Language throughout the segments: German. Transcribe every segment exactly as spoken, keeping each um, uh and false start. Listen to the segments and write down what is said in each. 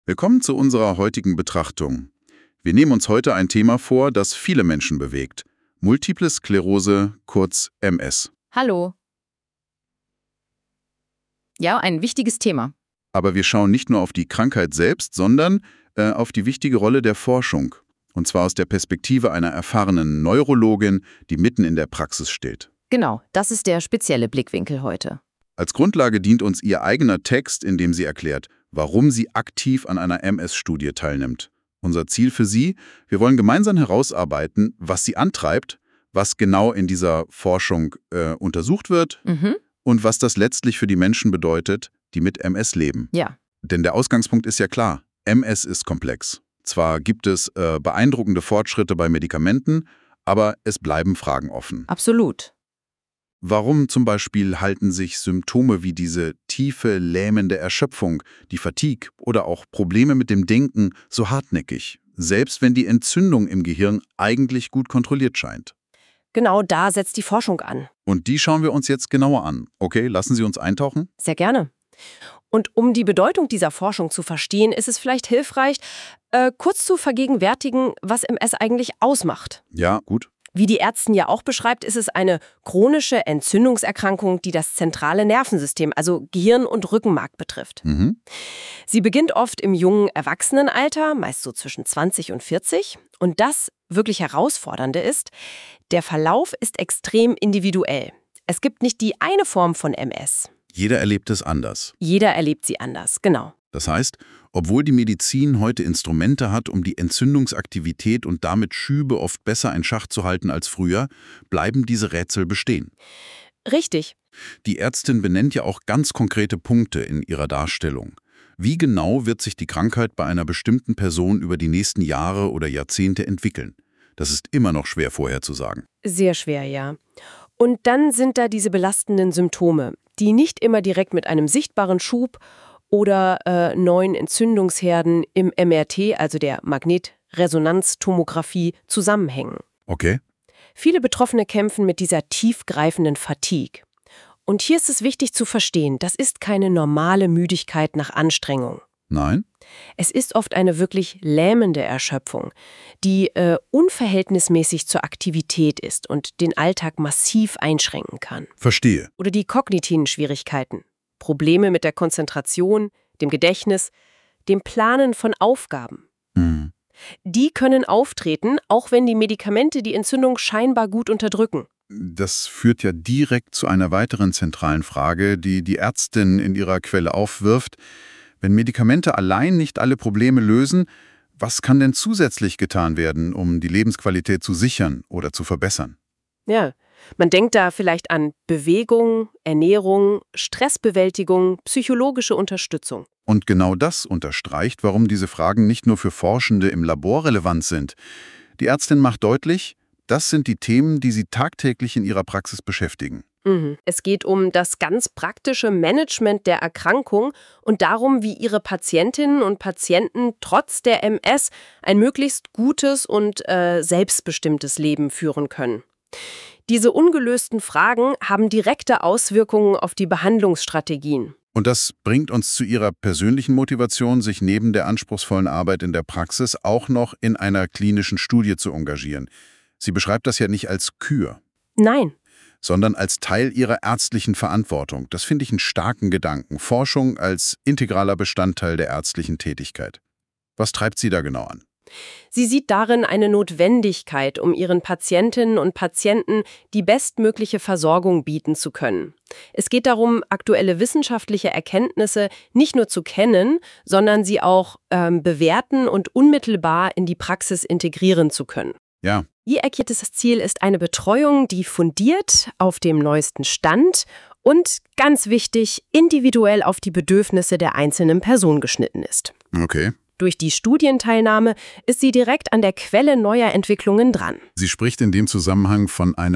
Willkommen zu unserer heutigen Betrachtung. Wir nehmen uns heute ein Thema vor, das viele Menschen bewegt. Multiple Sklerose, kurz M S. Hallo. Ja, ein wichtiges Thema. Aber wir schauen nicht nur auf die Krankheit selbst, sondern äh, auf die wichtige Rolle der Forschung. Und zwar aus der Perspektive einer erfahrenen Neurologin, die mitten in der Praxis steht. Genau, das ist der spezielle Blickwinkel heute. Als Grundlage dient uns ihr eigener Text, in dem sie erklärt, warum sie aktiv an einer M S-Studie teilnimmt. Unser Ziel für Sie: Wir wollen gemeinsam herausarbeiten, was sie antreibt, was genau in dieser Forschung äh, untersucht wird Mhm. und was das letztlich für die Menschen bedeutet, die mit M S leben. Ja, Denn der Ausgangspunkt ist ja klar, M S ist komplex. Zwar gibt es äh, beeindruckende Fortschritte bei Medikamenten, aber es bleiben Fragen offen. absolut. Warum zum Beispiel halten sich Symptome wie diese tiefe, lähmende Erschöpfung, die Fatigue oder auch Probleme mit dem Denken so hartnäckig, selbst wenn die Entzündung im Gehirn eigentlich gut kontrolliert scheint? Genau da setzt die Forschung an. Und die schauen wir uns jetzt genauer an. Okay, lassen Sie uns eintauchen? Sehr gerne. Und um die Bedeutung dieser Forschung zu verstehen, ist es vielleicht hilfreich, äh, kurz zu vergegenwärtigen, was M S eigentlich ausmacht. Ja, gut. Wie die Ärztin ja auch beschreibt, ist es eine chronische Entzündungserkrankung, die das zentrale Nervensystem, also Gehirn und Rückenmark, betrifft. Mhm. Sie beginnt oft im jungen Erwachsenenalter, meist so zwischen zwanzig und vierzig. Und das wirklich Herausfordernde ist, der Verlauf ist extrem individuell. Es gibt nicht die eine Form von M S. Jeder erlebt es anders. Jeder erlebt sie anders, genau. Das heißt, obwohl die Medizin heute Instrumente hat, um die Entzündungsaktivität und damit Schübe oft besser in Schach zu halten als früher, bleiben diese Rätsel bestehen. Richtig. Die Ärztin benennt ja auch ganz konkrete Punkte in ihrer Darstellung. Wie genau wird sich die Krankheit bei einer bestimmten Person über die nächsten Jahre oder Jahrzehnte entwickeln? Das ist immer noch schwer vorherzusagen. Sehr schwer, ja. Und dann sind da diese belastenden Symptome, die nicht immer direkt mit einem sichtbaren Schub oder äh, neuen Entzündungsherden im M R T, also der Magnetresonanztomographie, zusammenhängen. Okay. Viele Betroffene kämpfen mit dieser tiefgreifenden Fatigue. Und hier ist es wichtig zu verstehen, das ist keine normale Müdigkeit nach Anstrengung. Nein? Es ist oft eine wirklich lähmende Erschöpfung, die äh, unverhältnismäßig zur Aktivität ist und den Alltag massiv einschränken kann. Verstehe. Oder die kognitiven Schwierigkeiten, Probleme mit der Konzentration, dem Gedächtnis, dem Planen von Aufgaben. Mhm. Die können auftreten, auch wenn die Medikamente die Entzündung scheinbar gut unterdrücken. Das führt ja direkt zu einer weiteren zentralen Frage, die die Ärztin in ihrer Quelle aufwirft. Wenn Medikamente allein nicht alle Probleme lösen, was kann denn zusätzlich getan werden, um die Lebensqualität zu sichern oder zu verbessern? Ja, man denkt da vielleicht an Bewegung, Ernährung, Stressbewältigung, psychologische Unterstützung. Und genau das unterstreicht, warum diese Fragen nicht nur für Forschende im Labor relevant sind. Die Ärztin macht deutlich, das sind die Themen, die sie tagtäglich in ihrer Praxis beschäftigen. Mhm. Es geht um das ganz praktische Management der Erkrankung und darum, wie ihre Patientinnen und Patienten trotz der M S ein möglichst gutes und äh, selbstbestimmtes Leben führen können. Diese ungelösten Fragen haben direkte Auswirkungen auf die Behandlungsstrategien. Und das bringt uns zu ihrer persönlichen Motivation, sich neben der anspruchsvollen Arbeit in der Praxis auch noch in einer klinischen Studie zu engagieren. Sie beschreibt das ja nicht als Kür, Nein. sondern als Teil ihrer ärztlichen Verantwortung. Das finde ich einen starken Gedanken. Forschung als integraler Bestandteil der ärztlichen Tätigkeit. Was treibt sie da genau an? Sie sieht darin eine Notwendigkeit, um ihren Patientinnen und Patienten die bestmögliche Versorgung bieten zu können. Es geht darum, aktuelle wissenschaftliche Erkenntnisse nicht nur zu kennen, sondern sie auch ähm, bewerten und unmittelbar in die Praxis integrieren zu können. Ja, Ihr erklärtes Ziel ist eine Betreuung, die fundiert, auf dem neuesten Stand und, ganz wichtig, individuell auf die Bedürfnisse der einzelnen Person geschnitten ist. okay. Durch die Studienteilnahme ist sie direkt an der Quelle neuer Entwicklungen dran. Sie spricht in dem Zusammenhang von einem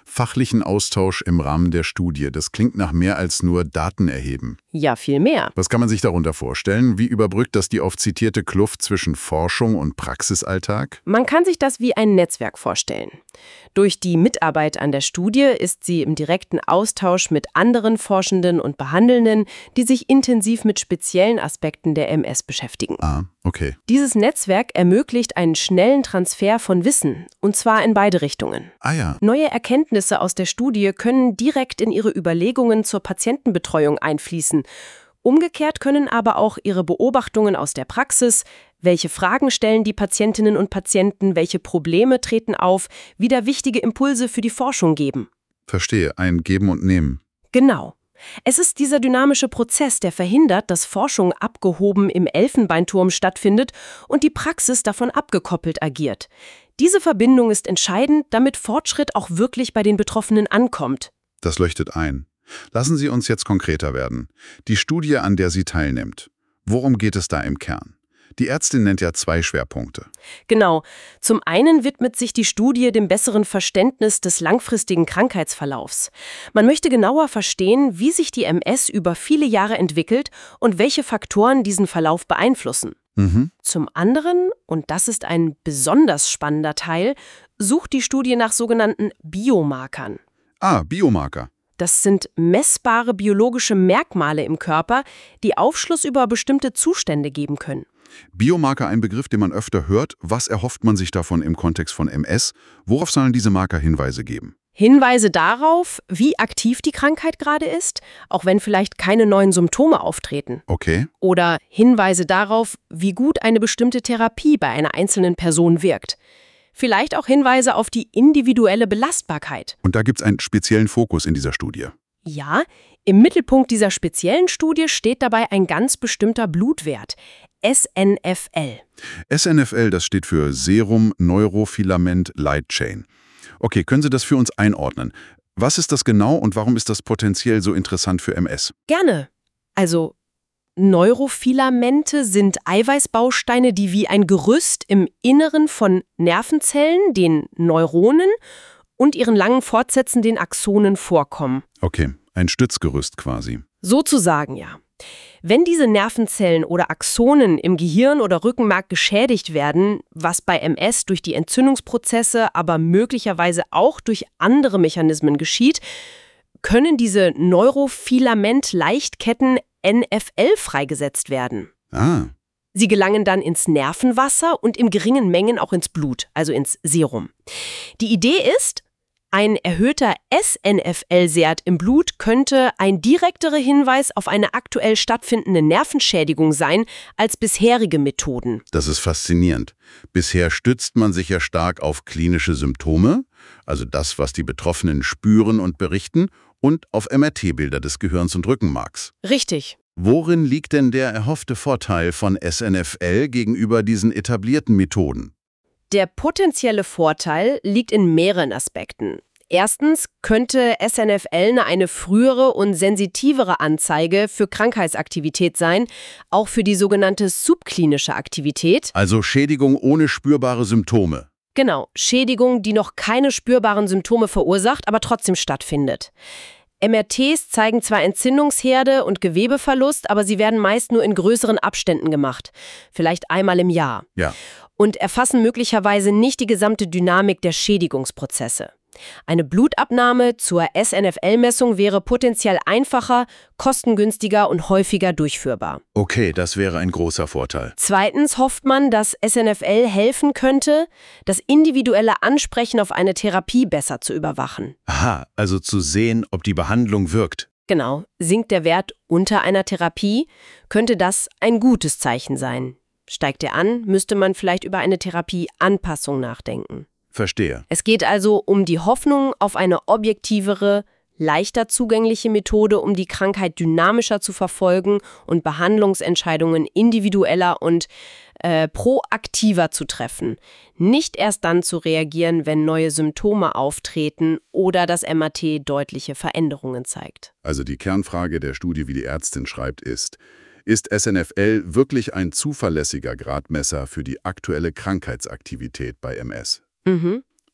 Fachlichen Austausch im Rahmen der Studie. Das klingt nach mehr als nur Daten erheben. Ja, viel mehr. Was kann man sich darunter vorstellen? Wie überbrückt das die oft zitierte Kluft zwischen Forschung und Praxisalltag? Man kann sich das wie ein Netzwerk vorstellen. Durch die Mitarbeit an der Studie ist sie im direkten Austausch mit anderen Forschenden und Behandelnden, die sich intensiv mit speziellen Aspekten der M S beschäftigen. Ah, okay. Dieses Netzwerk ermöglicht einen schnellen Transfer von Wissen, und zwar in beide Richtungen. Ah ja. Neue Erkenntnisse aus der Studie können direkt in ihre Überlegungen zur Patientenbetreuung einfließen. Umgekehrt können aber auch ihre Beobachtungen aus der Praxis, welche Fragen stellen die Patientinnen und Patienten, welche Probleme treten auf, wieder wichtige Impulse für die Forschung geben. Verstehe, ein Geben und Nehmen. Genau. Es ist dieser dynamische Prozess, der verhindert, dass Forschung abgehoben im Elfenbeinturm stattfindet und die Praxis davon abgekoppelt agiert. Diese Verbindung ist entscheidend, damit Fortschritt auch wirklich bei den Betroffenen ankommt. Das leuchtet ein. Lassen Sie uns jetzt konkreter werden. Die Studie, an der sie teilnimmt. Worum geht es da im Kern? Die Ärztin nennt ja zwei Schwerpunkte. Genau. Zum einen widmet sich die Studie dem besseren Verständnis des langfristigen Krankheitsverlaufs. Man möchte genauer verstehen, wie sich die M S über viele Jahre entwickelt und welche Faktoren diesen Verlauf beeinflussen. Mhm. Zum anderen, und das ist ein besonders spannender Teil, sucht die Studie nach sogenannten Biomarkern. Ah, Biomarker. Das sind messbare biologische Merkmale im Körper, die Aufschluss über bestimmte Zustände geben können. Biomarker, ein Begriff, den man öfter hört. Was erhofft man sich davon im Kontext von M S? Worauf sollen diese Marker Hinweise geben? Hinweise darauf, wie aktiv die Krankheit gerade ist, auch wenn vielleicht keine neuen Symptome auftreten. Okay. Oder Hinweise darauf, wie gut eine bestimmte Therapie bei einer einzelnen Person wirkt. Vielleicht auch Hinweise auf die individuelle Belastbarkeit. Und da gibt es einen speziellen Fokus in dieser Studie. Ja, im Mittelpunkt dieser speziellen Studie steht dabei ein ganz bestimmter Blutwert, S N F L. S N F L, das steht für Serum Neurofilament Light Chain. Okay, können Sie das für uns einordnen? Was ist das genau und warum ist das potenziell so interessant für M S? Gerne. Also, Neurofilamente sind Eiweißbausteine, die wie ein Gerüst im Inneren von Nervenzellen, den Neuronen und ihren langen Fortsätzen, den Axonen, vorkommen. Okay, ein Stützgerüst quasi. Sozusagen, ja. Wenn diese Nervenzellen oder Axonen im Gehirn oder Rückenmark geschädigt werden, was bei M S durch die Entzündungsprozesse, aber möglicherweise auch durch andere Mechanismen geschieht, können diese Neurofilament-Leichtketten N F L freigesetzt werden. Ah, Sie gelangen dann ins Nervenwasser und in geringen Mengen auch ins Blut, also ins Serum. Die Idee ist, ein erhöhter S N F L-Wert im Blut könnte ein direkterer Hinweis auf eine aktuell stattfindende Nervenschädigung sein als bisherige Methoden. das ist faszinierend. Bisher stützt man sich ja stark auf klinische Symptome, also das, was die Betroffenen spüren und berichten, und auf M R T-Bilder des Gehirns und Rückenmarks. Richtig. Worin liegt denn der erhoffte Vorteil von S N F L gegenüber diesen etablierten Methoden? Der potenzielle Vorteil liegt in mehreren Aspekten. Erstens könnte S N F L eine frühere und sensitivere Anzeige für Krankheitsaktivität sein, auch für die sogenannte subklinische Aktivität. Also Schädigung ohne spürbare Symptome. Genau, Schädigung, die noch keine spürbaren Symptome verursacht, aber trotzdem stattfindet. M R Ts zeigen zwar Entzündungsherde und Gewebeverlust, aber sie werden meist nur in größeren Abständen gemacht, vielleicht einmal im Jahr. Ja. Und erfassen möglicherweise nicht die gesamte Dynamik der Schädigungsprozesse. Eine Blutabnahme zur S N F L-Messung wäre potenziell einfacher, kostengünstiger und häufiger durchführbar. Okay, das wäre ein großer Vorteil. Zweitens hofft man, dass S N F L helfen könnte, das individuelle Ansprechen auf eine Therapie besser zu überwachen. Aha, also zu sehen, ob die Behandlung wirkt. Genau, sinkt der Wert unter einer Therapie, könnte das ein gutes Zeichen sein. Steigt er an, müsste man vielleicht über eine Therapieanpassung nachdenken. Verstehe. Es geht also um die Hoffnung auf eine objektivere, leichter zugängliche Methode, um die Krankheit dynamischer zu verfolgen und Behandlungsentscheidungen individueller und äh, proaktiver zu treffen. Nicht erst dann zu reagieren, wenn neue Symptome auftreten oder das M R T deutliche Veränderungen zeigt. Also die Kernfrage der Studie, wie die Ärztin schreibt, ist: Ist S N F L wirklich ein zuverlässiger Gradmesser für die aktuelle Krankheitsaktivität bei M S? Mhm.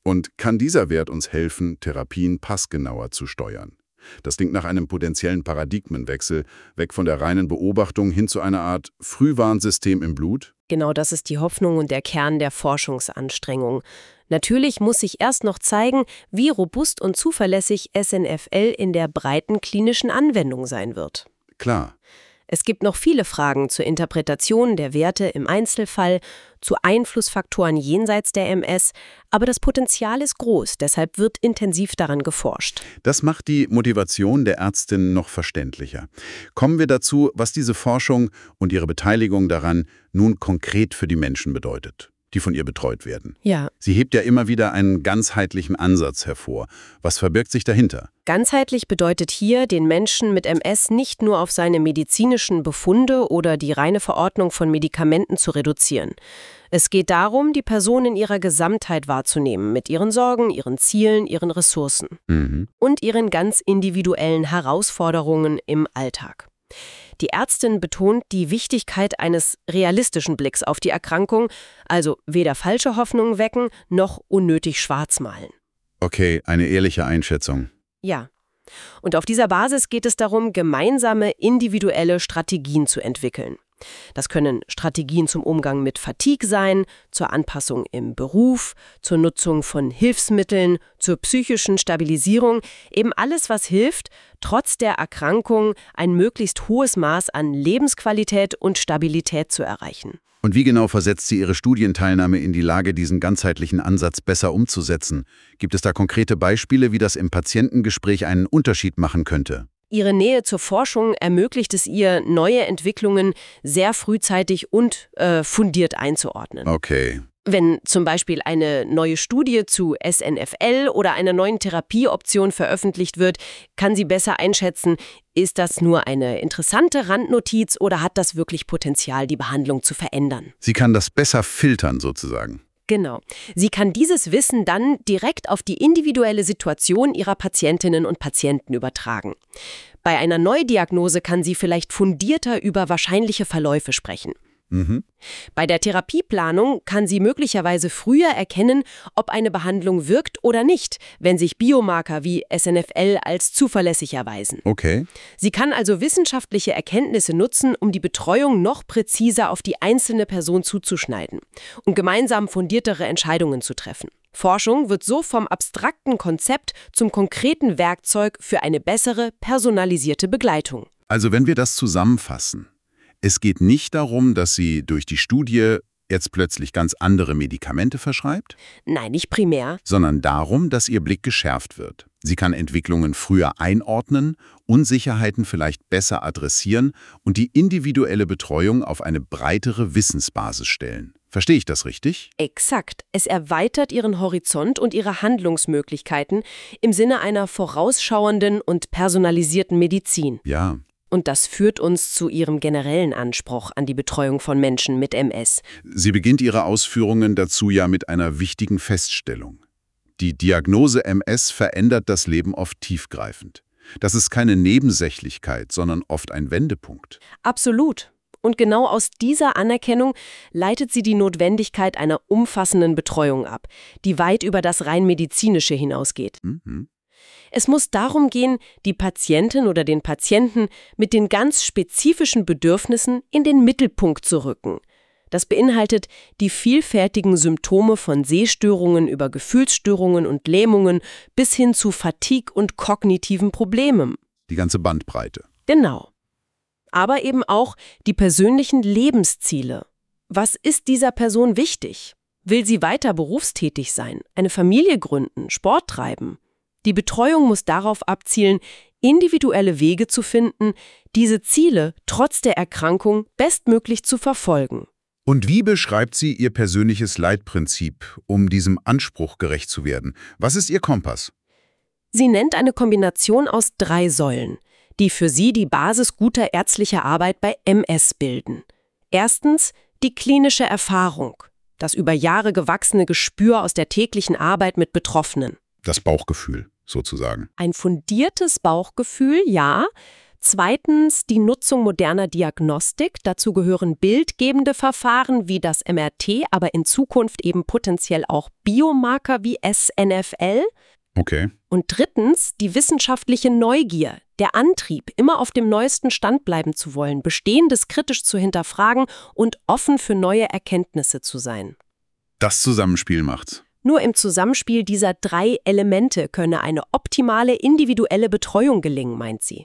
Und kann dieser Wert uns helfen, Therapien passgenauer zu steuern? Das klingt nach einem potenziellen Paradigmenwechsel, weg von der reinen Beobachtung hin zu einer Art Frühwarnsystem im Blut? Genau, das ist die Hoffnung und der Kern der Forschungsanstrengung. Natürlich muss sich erst noch zeigen, wie robust und zuverlässig S N F L in der breiten klinischen Anwendung sein wird. Klar. Es gibt noch viele Fragen zur Interpretation der Werte im Einzelfall, zu Einflussfaktoren jenseits der M S, aber das Potenzial ist groß, deshalb wird intensiv daran geforscht. Das macht die Motivation der Ärztin noch verständlicher. Kommen wir dazu, was diese Forschung und ihre Beteiligung daran nun konkret für die Menschen bedeutet, die von ihr betreut werden. Ja. Sie hebt ja immer wieder einen ganzheitlichen Ansatz hervor. Was verbirgt sich dahinter? Ganzheitlich bedeutet hier, den Menschen mit M S nicht nur auf seine medizinischen Befunde oder die reine Verordnung von Medikamenten zu reduzieren. Es geht darum, die Person in ihrer Gesamtheit wahrzunehmen, mit ihren Sorgen, ihren Zielen, ihren Ressourcen Mhm. und ihren ganz individuellen Herausforderungen im Alltag. Die Ärztin betont die Wichtigkeit eines realistischen Blicks auf die Erkrankung, also weder falsche Hoffnungen wecken, noch unnötig schwarz malen. Okay, eine ehrliche Einschätzung. Ja. Und auf dieser Basis geht es darum, gemeinsame individuelle Strategien zu entwickeln. Das können Strategien zum Umgang mit Fatigue sein, zur Anpassung im Beruf, zur Nutzung von Hilfsmitteln, zur psychischen Stabilisierung, eben alles, was hilft, trotz der Erkrankung ein möglichst hohes Maß an Lebensqualität und Stabilität zu erreichen. Und wie genau versetzt sie ihre Studienteilnahme in die Lage, diesen ganzheitlichen Ansatz besser umzusetzen? Gibt es da konkrete Beispiele, wie das im Patientengespräch einen Unterschied machen könnte? Ihre Nähe zur Forschung ermöglicht es ihr, neue Entwicklungen sehr frühzeitig und äh, fundiert einzuordnen. Okay. Wenn zum Beispiel eine neue Studie zu S N F L oder einer neuen Therapieoption veröffentlicht wird, kann sie besser einschätzen, ist das nur eine interessante Randnotiz oder hat das wirklich Potenzial, die Behandlung zu verändern. Sie kann das besser filtern sozusagen. Genau. Sie kann dieses Wissen dann direkt auf die individuelle Situation ihrer Patientinnen und Patienten übertragen. Bei einer Neudiagnose kann sie vielleicht fundierter über wahrscheinliche Verläufe sprechen. Mhm. Bei der Therapieplanung kann sie möglicherweise früher erkennen, ob eine Behandlung wirkt oder nicht, wenn sich Biomarker wie S N F L als zuverlässig erweisen. Okay. Sie kann also wissenschaftliche Erkenntnisse nutzen, um die Betreuung noch präziser auf die einzelne Person zuzuschneiden und gemeinsam fundiertere Entscheidungen zu treffen. Forschung wird so vom abstrakten Konzept zum konkreten Werkzeug für eine bessere, personalisierte Begleitung. Also wenn wir das zusammenfassen. Es geht nicht darum, dass sie durch die Studie jetzt plötzlich ganz andere Medikamente verschreibt, Nein, nicht primär. sondern darum, dass ihr Blick geschärft wird. Sie kann Entwicklungen früher einordnen, Unsicherheiten vielleicht besser adressieren und die individuelle Betreuung auf eine breitere Wissensbasis stellen. Verstehe ich das richtig? Exakt. Es erweitert ihren Horizont und ihre Handlungsmöglichkeiten im Sinne einer vorausschauenden und personalisierten Medizin. Ja. Und das führt uns zu ihrem generellen Anspruch an die Betreuung von Menschen mit M S. Sie beginnt ihre Ausführungen dazu ja mit einer wichtigen Feststellung. Die Diagnose M S verändert das Leben oft tiefgreifend. Das ist keine Nebensächlichkeit, sondern oft ein Wendepunkt. Absolut. Und genau aus dieser Anerkennung leitet sie die Notwendigkeit einer umfassenden Betreuung ab, die weit über das rein medizinische hinausgeht. Mhm. Es muss darum gehen, die Patientin oder den Patienten mit den ganz spezifischen Bedürfnissen in den Mittelpunkt zu rücken. Das beinhaltet die vielfältigen Symptome von Sehstörungen über Gefühlsstörungen und Lähmungen bis hin zu Fatigue und kognitiven Problemen. Die ganze Bandbreite. Genau. Aber eben auch die persönlichen Lebensziele. Was ist dieser Person wichtig? Will sie weiter berufstätig sein, eine Familie gründen, Sport treiben? Die Betreuung muss darauf abzielen, individuelle Wege zu finden, diese Ziele trotz der Erkrankung bestmöglich zu verfolgen. Und wie beschreibt sie ihr persönliches Leitprinzip, um diesem Anspruch gerecht zu werden? Was ist ihr Kompass? Sie nennt eine Kombination aus drei Säulen, die für sie die Basis guter ärztlicher Arbeit bei M S bilden. Erstens die klinische Erfahrung, das über Jahre gewachsene Gespür aus der täglichen Arbeit mit Betroffenen. Das Bauchgefühl, sozusagen. Ein fundiertes Bauchgefühl, ja, Zweitens die Nutzung moderner Diagnostik. Dazu gehören bildgebende Verfahren wie das M R T, aber in Zukunft eben potenziell auch Biomarker wie S N F L. Okay. Und drittens die wissenschaftliche Neugier, der Antrieb, immer auf dem neuesten Stand bleiben zu wollen, Bestehendes kritisch zu hinterfragen und offen für neue Erkenntnisse zu sein. Das Zusammenspiel macht's. Nur im Zusammenspiel dieser drei Elemente könne eine optimale individuelle Betreuung gelingen, meint sie.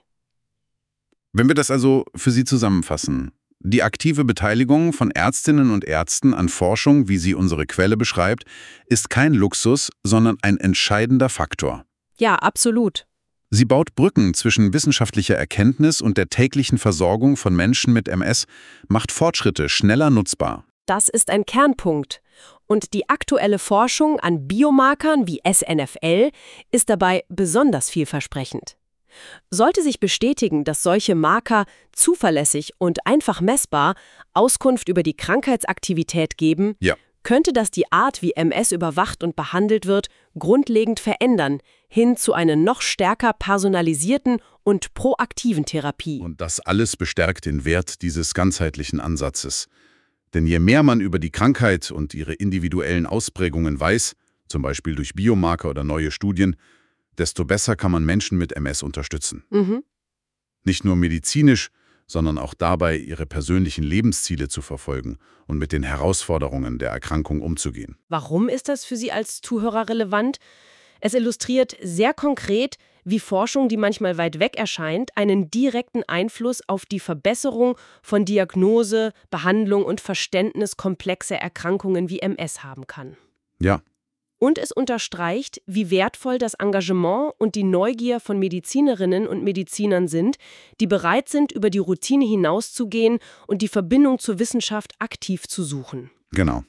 Wenn wir das also für Sie zusammenfassen, die aktive Beteiligung von Ärztinnen und Ärzten an Forschung, wie sie unsere Quelle beschreibt, ist kein Luxus, sondern ein entscheidender Faktor. Ja, absolut. Sie baut Brücken zwischen wissenschaftlicher Erkenntnis und der täglichen Versorgung von Menschen mit M S, macht Fortschritte schneller nutzbar. Das ist ein Kernpunkt. Und die aktuelle Forschung an Biomarkern wie S N F L ist dabei besonders vielversprechend. Sollte sich bestätigen, dass solche Marker zuverlässig und einfach messbar Auskunft über die Krankheitsaktivität geben, Ja. könnte das die Art, wie M S überwacht und behandelt wird, grundlegend verändern, hin zu einer noch stärker personalisierten und proaktiven Therapie. Und das alles bestärkt den Wert dieses ganzheitlichen Ansatzes. Denn je mehr man über die Krankheit und ihre individuellen Ausprägungen weiß, zum Beispiel durch Biomarker oder neue Studien, desto besser kann man Menschen mit M S unterstützen. Mhm. Nicht nur medizinisch, sondern auch dabei, ihre persönlichen Lebensziele zu verfolgen und mit den Herausforderungen der Erkrankung umzugehen. Warum ist das für Sie als Zuhörer relevant? Es illustriert sehr konkret, wie Forschung, die manchmal weit weg erscheint, einen direkten Einfluss auf die Verbesserung von Diagnose, Behandlung und Verständnis komplexer Erkrankungen wie M S haben kann. Ja, Und es unterstreicht, wie wertvoll das Engagement und die Neugier von Medizinerinnen und Medizinern sind, die bereit sind, über die Routine hinauszugehen und die Verbindung zur Wissenschaft aktiv zu suchen. genau.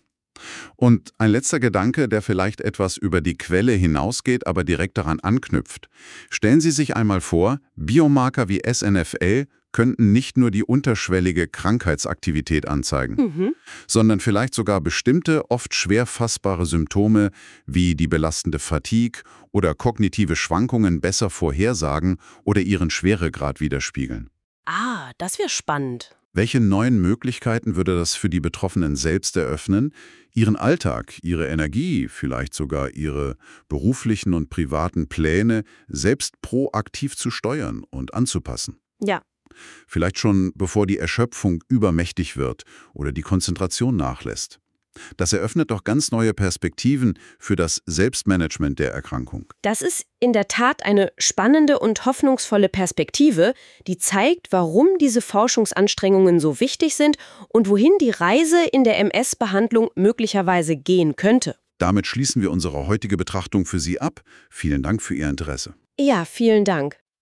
Und ein letzter Gedanke, der vielleicht etwas über die Quelle hinausgeht, aber direkt daran anknüpft. Stellen Sie sich einmal vor, Biomarker wie S N F L könnten nicht nur die unterschwellige Krankheitsaktivität anzeigen, Mhm. sondern vielleicht sogar bestimmte, oft schwer fassbare Symptome wie die belastende Fatigue oder kognitive Schwankungen besser vorhersagen oder ihren Schweregrad widerspiegeln. Ah, das wäre spannend. Welche neuen Möglichkeiten würde das für die Betroffenen selbst eröffnen, ihren Alltag, ihre Energie, vielleicht sogar ihre beruflichen und privaten Pläne selbst proaktiv zu steuern und anzupassen? Ja. Vielleicht schon bevor die Erschöpfung übermächtig wird oder die Konzentration nachlässt. Das eröffnet doch ganz neue Perspektiven für das Selbstmanagement der Erkrankung. Das ist in der Tat eine spannende und hoffnungsvolle Perspektive, die zeigt, warum diese Forschungsanstrengungen so wichtig sind und wohin die Reise in der M S-Behandlung möglicherweise gehen könnte. Damit schließen wir unsere heutige Betrachtung für Sie ab. Vielen Dank für Ihr Interesse. Ja, vielen Dank.